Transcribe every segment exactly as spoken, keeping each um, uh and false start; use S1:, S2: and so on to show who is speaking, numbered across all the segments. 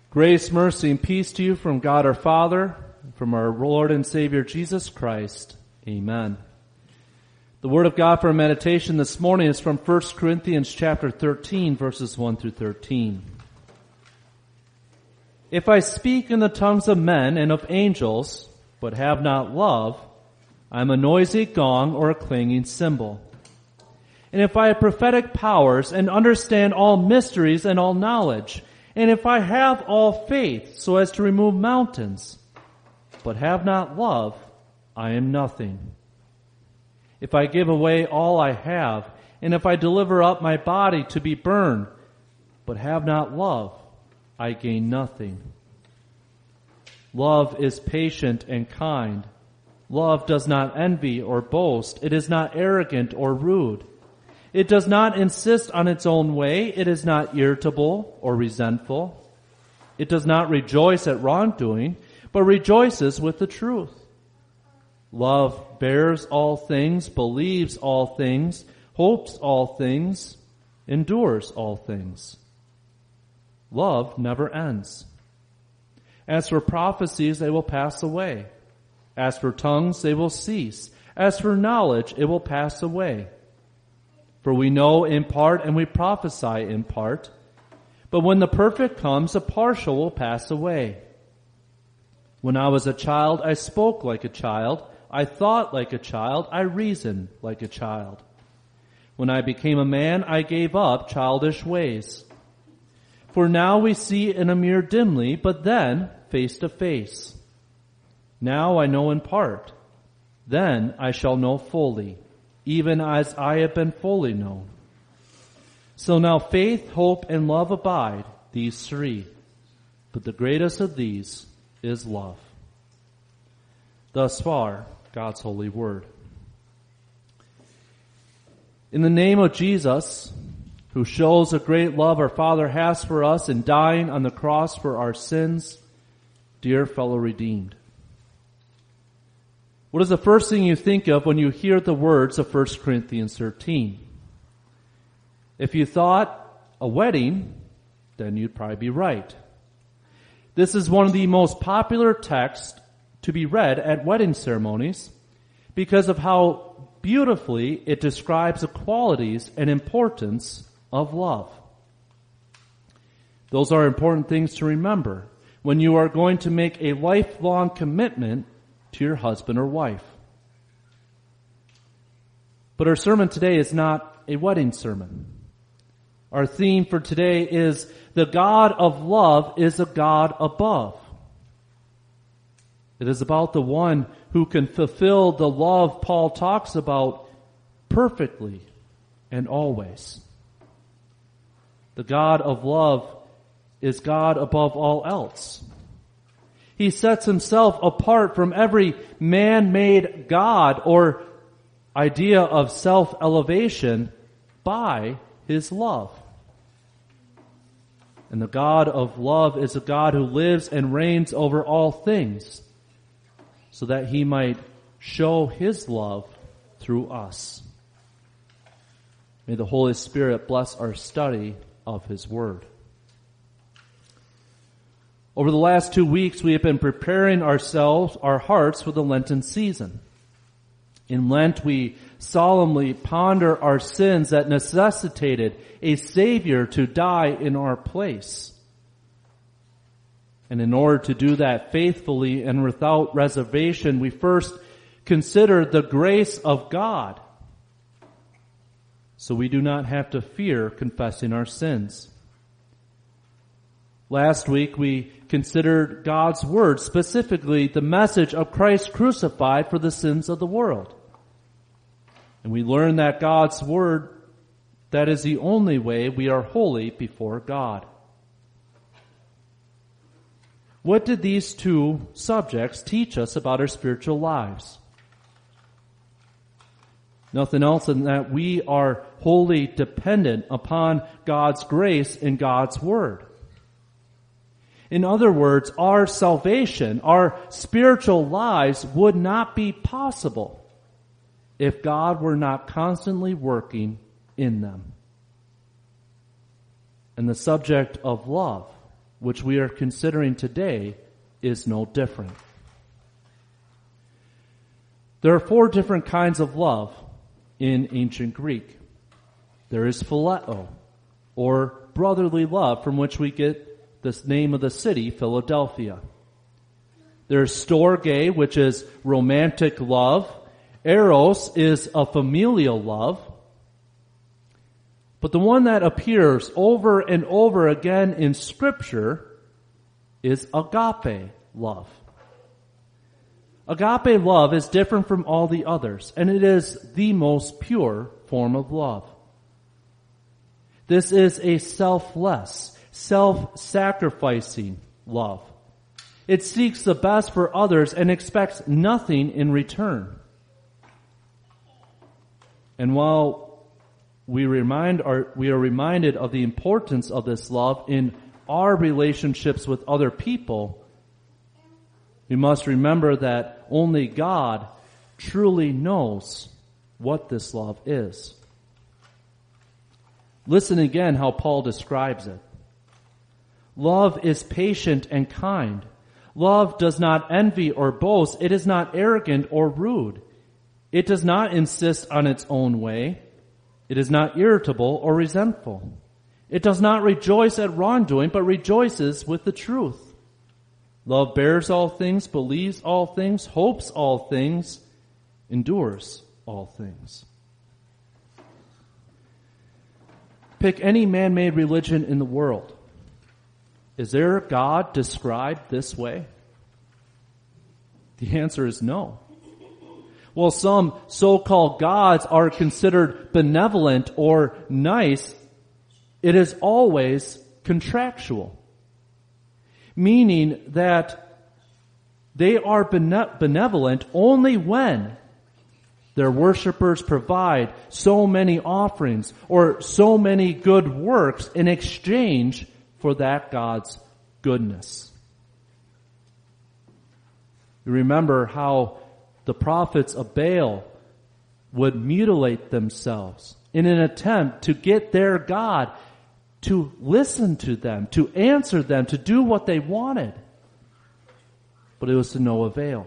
S1: Grace, mercy, and peace to you from God our Father, and from our Lord and Savior Jesus Christ. Amen. The Word of God for our meditation this morning is from First Corinthians chapter thirteen, verses one through thirteen. If I speak in the tongues of men and of angels, but have not love, I am a noisy gong or a clanging cymbal. And if I have prophetic powers and understand all mysteries and all knowledge, and if I have all faith so as to remove mountains, but have not love, I am nothing. If I give away all I have, and if I deliver up my body to be burned, but have not love, I gain nothing. Love is patient and kind. Love does not envy or boast. It is not arrogant or rude. It does not insist on its own way. It is not irritable or resentful. It does not rejoice at wrongdoing, but rejoices with the truth. Love bears all things, believes all things, hopes all things, endures all things. Love never ends. As for prophecies, they will pass away. As for tongues, they will cease. As for knowledge, it will pass away. For we know in part and we prophesy in part. But when the perfect comes, the partial will pass away. When I was a child, I spoke like a child. I thought like a child. I reasoned like a child. When I became a man, I gave up childish ways. For now we see in a mirror dimly, but then face to face. Now I know in part. Then I shall know fully, even as I have been fully known. So now faith, hope, and love abide, these three. But the greatest of these is love. Thus far, God's holy word. In the name of Jesus, who shows the great love our Father has for us in dying on the cross for our sins, dear fellow redeemed. What is the first thing you think of when you hear the words of First Corinthians thirteen? If you thought a wedding, then you'd probably be right. This is one of the most popular texts to be read at wedding ceremonies because of how beautifully it describes the qualities and importance of love. Those are important things to remember when you are going to make a lifelong commitment to your husband or wife. But our sermon today is not a wedding sermon. Our theme for today is the God of love is a God above. It is about the one who can fulfill the love Paul talks about perfectly and always. The God of love is God above all else. He sets himself apart from every man-made God or idea of self-elevation by his love. And the God of love is a God who lives and reigns over all things so that he might show his love through us. May the Holy Spirit bless our study of his word. Over the last two weeks, we have been preparing ourselves, our hearts, for the Lenten season. In Lent, we solemnly ponder our sins that necessitated a Savior to die in our place. And in order to do that faithfully and without reservation, we first consider the grace of God, so we do not have to fear confessing our sins. Last week we considered God's Word, specifically the message of Christ crucified for the sins of the world. And we learned that God's Word, that is the only way we are holy before God. What did these two subjects teach us about our spiritual lives? Nothing else than that we are wholly dependent upon God's grace and God's Word. In other words, our salvation, our spiritual lives would not be possible if God were not constantly working in them. And the subject of love which we are considering today, is no different. There are four different kinds of love in ancient Greek. There is phileo, or brotherly love, from which we get the name of the city, Philadelphia. There's storge, which is romantic love. Eros is a familial love. But the one that appears over and over again in Scripture is agape love. Agape love is different from all the others, and it is the most pure form of love. This is a selfless, self-sacrificing love. It seeks the best for others and expects nothing in return. And while we remind our, we are reminded of the importance of this love in our relationships with other people, we must remember that only God truly knows what this love is. Listen again how Paul describes it. Love is patient and kind. Love does not envy or boast. It is not arrogant or rude. It does not insist on its own way. It is not irritable or resentful. It does not rejoice at wrongdoing, but rejoices with the truth. Love bears all things, believes all things, hopes all things, endures all things. Pick any man-made religion in the world. Is there a God described this way? The answer is no. Well, some so-called gods are considered benevolent or nice. It is always contractual, meaning that they are bene- benevolent only when their worshipers provide so many offerings or so many good works in exchange for that God's goodness. You remember how the prophets of Baal would mutilate themselves in an attempt to get their God to listen to them, to answer them, to do what they wanted. But it was to no avail.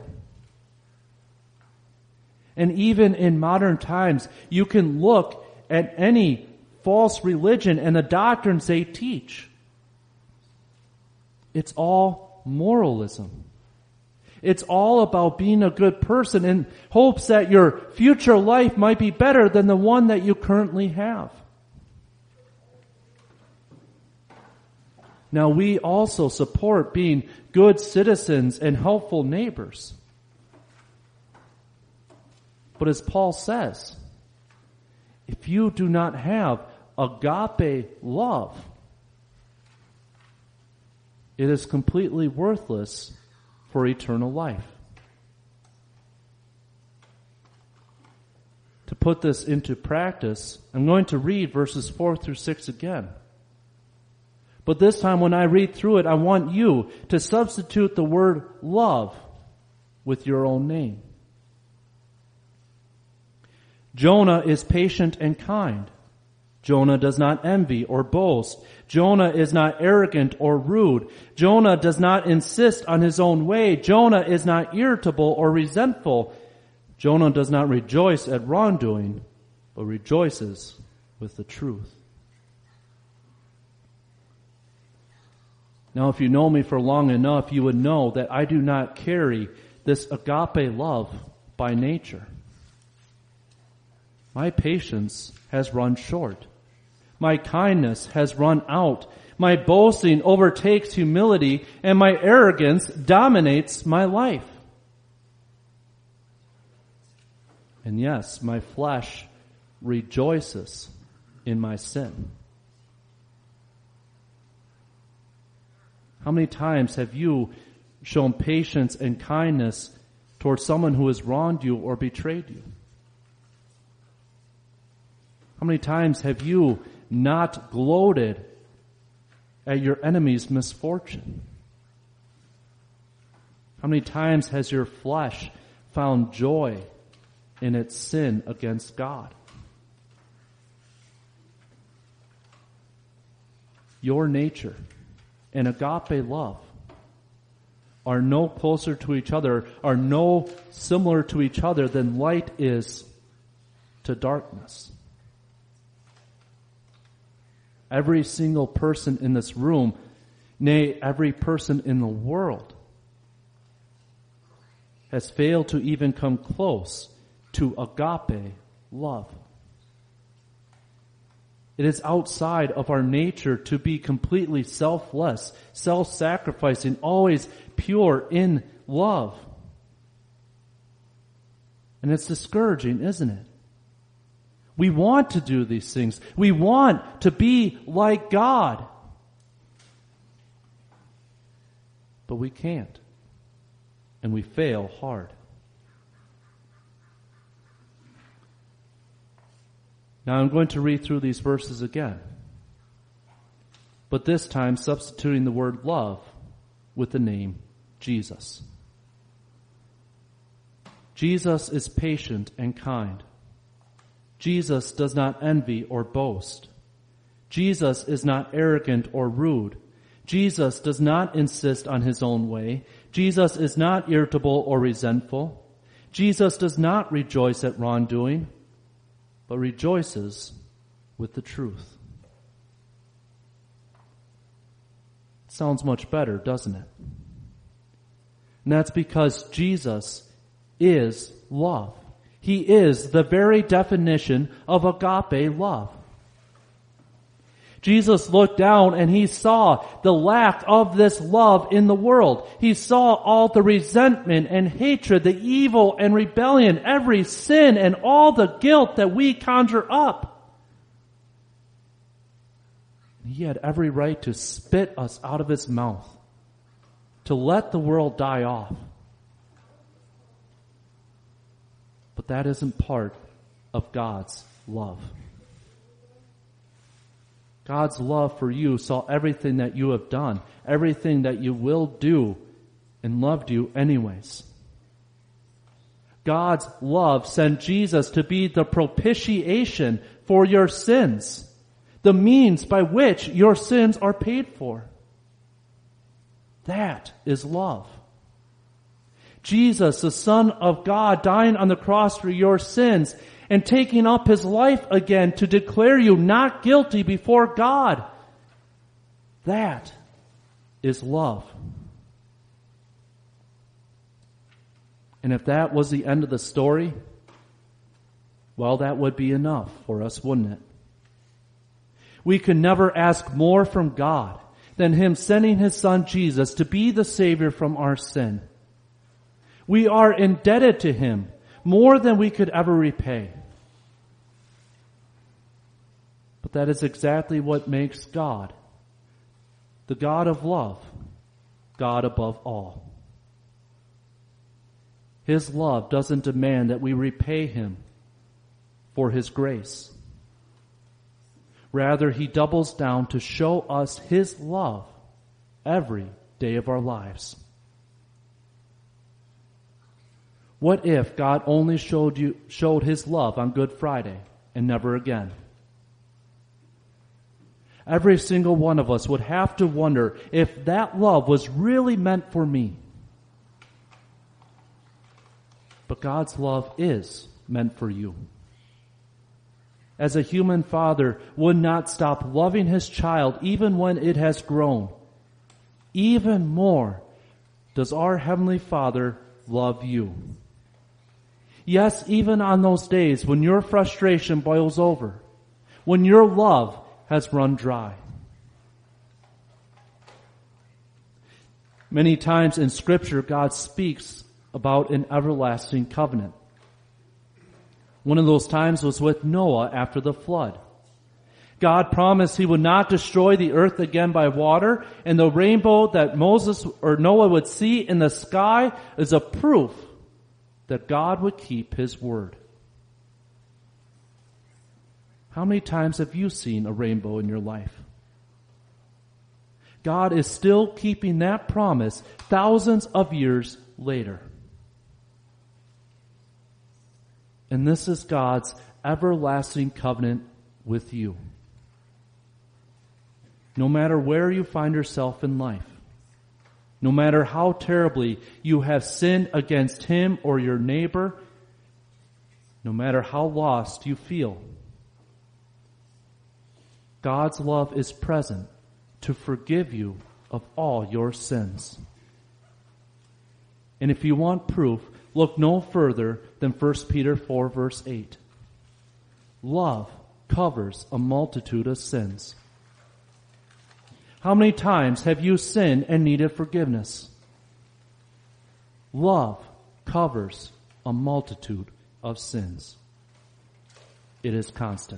S1: And even in modern times, you can look at any false religion and the doctrines they teach. It's all moralism. It's all about being a good person in hopes that your future life might be better than the one that you currently have. Now, we also support being good citizens and helpful neighbors. But as Paul says, if you do not have agape love, it is completely worthless for eternal life. To put this into practice, I'm going to read verses four through six again. But this time when I read through it, I want you to substitute the word love with your own name. Jonah is patient and kind. Jonah does not envy or boast. Jonah is not arrogant or rude. Jonah does not insist on his own way. Jonah is not irritable or resentful. Jonah does not rejoice at wrongdoing, but rejoices with the truth. Now, if you know me for long enough, you would know that I do not carry this agape love by nature. My patience has run short. My kindness has run out. My boasting overtakes humility, and my arrogance dominates my life. And yes, my flesh rejoices in my sin. How many times have you shown patience and kindness towards someone who has wronged you or betrayed you? How many times have you not gloated at your enemy's misfortune? How many times has your flesh found joy in its sin against God? Your nature and agape love are no closer to each other, are no similar to each other than light is to darkness. Every single person in this room, nay, every person in the world, has failed to even come close to agape love. It is outside of our nature to be completely selfless, self-sacrificing, always pure in love. And it's discouraging, isn't it? We want to do these things. We want to be like God. But we can't. And we fail hard. Now I'm going to read through these verses again. But this time substituting the word love with the name Jesus. Jesus is patient and kind. Jesus does not envy or boast. Jesus is not arrogant or rude. Jesus does not insist on his own way. Jesus is not irritable or resentful. Jesus does not rejoice at wrongdoing, but rejoices with the truth. Sounds much better, doesn't it? And that's because Jesus is love. He is the very definition of agape love. Jesus looked down and he saw the lack of this love in the world. He saw all the resentment and hatred, the evil and rebellion, every sin and all the guilt that we conjure up. He had every right to spit us out of his mouth, to let the world die off. But that isn't part of God's love. God's love for you saw everything that you have done, everything that you will do, and loved you anyways. God's love sent Jesus to be the propitiation for your sins, the means by which your sins are paid for. That is love. Jesus, the Son of God, dying on the cross for your sins and taking up his life again to declare you not guilty before God. That is love. And if that was the end of the story, well, that would be enough for us, wouldn't it? We could never ask more from God than him sending his Son Jesus to be the Savior from our sin. We are indebted to him more than we could ever repay. But that is exactly what makes God, the God of love, God above all. His love doesn't demand that we repay him for his grace. Rather, he doubles down to show us his love every day of our lives. What if God only showed you, showed his love on Good Friday and never again? Every single one of us would have to wonder if that love was really meant for me. But God's love is meant for you. As a human father would not stop loving his child even when it has grown, even more does our Heavenly Father love you. Yes, even on those days when your frustration boils over, when your love has run dry. Many times in Scripture, God speaks about an everlasting covenant. One of those times was with Noah after the flood. God promised he would not destroy the earth again by water, and the rainbow that Moses or Noah would see in the sky is a proof that God would keep his word. How many times have you seen a rainbow in your life? God is still keeping that promise thousands of years later. And this is God's everlasting covenant with you. no matter where you find yourself in life, no matter how terribly you have sinned against him or your neighbor, no matter how lost you feel, God's love is present to forgive you of all your sins. And if you want proof, look no further than First Peter four verse eight. Love covers a multitude of sins. How many times have you sinned and needed forgiveness? Love covers a multitude of sins. It is constant.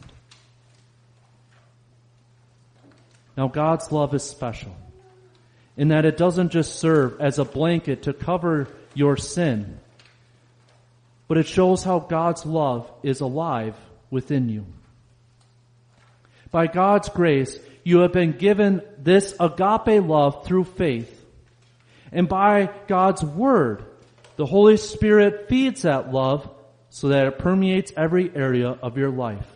S1: Now, God's love is special in that it doesn't just serve as a blanket to cover your sin, but it shows how God's love is alive within you. By God's grace, you have been given this agape love through faith. And by God's word, the Holy Spirit feeds that love so that it permeates every area of your life.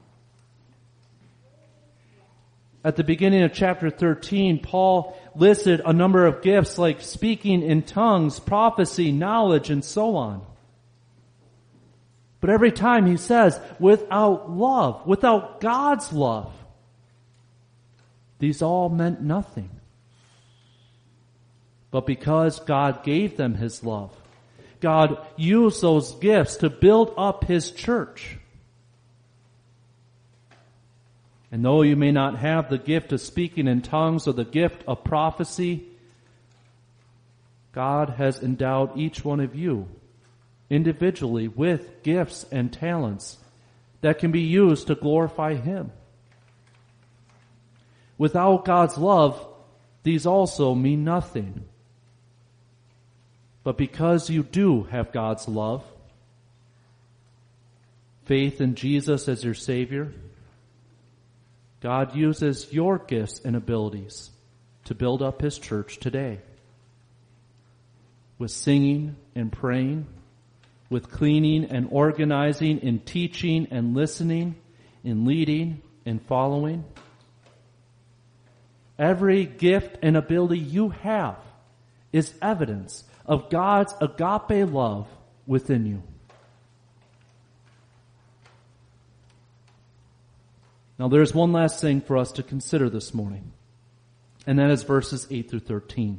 S1: At the beginning of chapter thirteen, Paul listed a number of gifts like speaking in tongues, prophecy, knowledge, and so on. But every time he says, without love, without God's love, these all meant nothing. But because God gave them his love, God used those gifts to build up his church. And though you may not have the gift of speaking in tongues or the gift of prophecy, God has endowed each one of you individually with gifts and talents that can be used to glorify him. Without God's love, these also mean nothing. But because you do have God's love, faith in Jesus as your Savior, God uses your gifts and abilities to build up his church today. With singing and praying, with cleaning and organizing, in teaching and listening, in leading and following. Every gift and ability you have is evidence of God's agape love within you. Now there's one last thing for us to consider this morning, and that is verses eight through thirteen.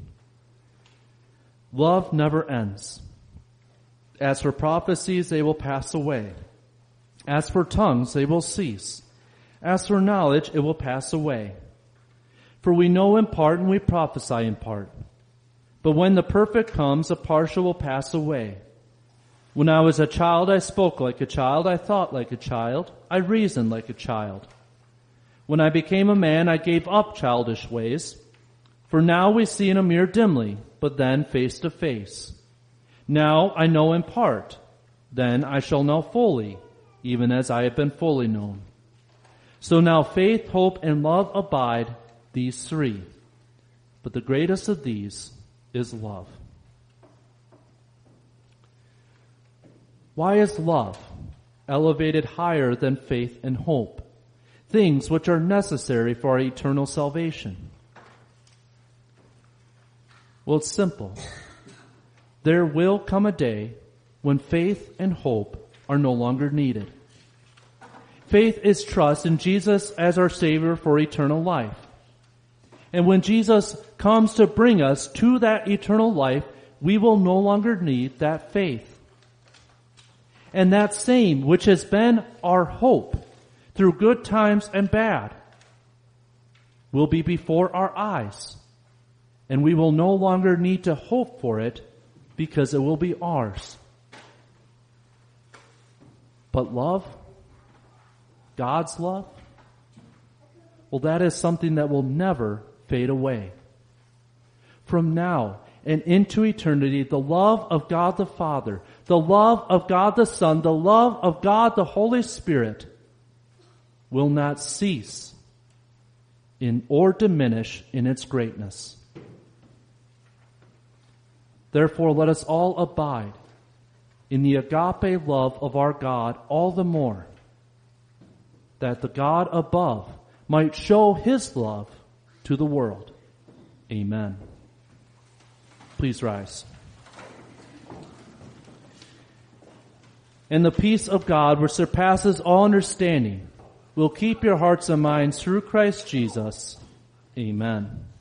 S1: Love never ends. As for prophecies, they will pass away. As for tongues, they will cease. As for knowledge, it will pass away. For we know in part and we prophesy in part. But when the perfect comes, the partial will pass away. When I was a child, I spoke like a child, I thought like a child, I reasoned like a child. When I became a man, I gave up childish ways. For now we see in a mirror dimly, but then face to face. Now I know in part, then I shall know fully, even as I have been fully known. So now faith, hope, and love abide, these three. But the greatest of these is love. Why is love elevated higher than faith and hope, things which are necessary for our eternal salvation? Well, it's simple. There will come a day when faith and hope are no longer needed. Faith is trust in Jesus as our Savior for eternal life. And when Jesus comes to bring us to that eternal life, we will no longer need that faith. And that same which has been our hope through good times and bad will be before our eyes. And we will no longer need to hope for it because it will be ours. But love, God's love, well, that is something that will never fade away. From now and into eternity, the love of God the Father, the love of God the Son, the love of God the Holy Spirit will not cease in or diminish in its greatness. Therefore, let us all abide in the agape love of our God all the more, that the God above might show his love to the world. Amen. Please rise. And the peace of God, which surpasses all understanding, will keep your hearts and minds through Christ Jesus. Amen.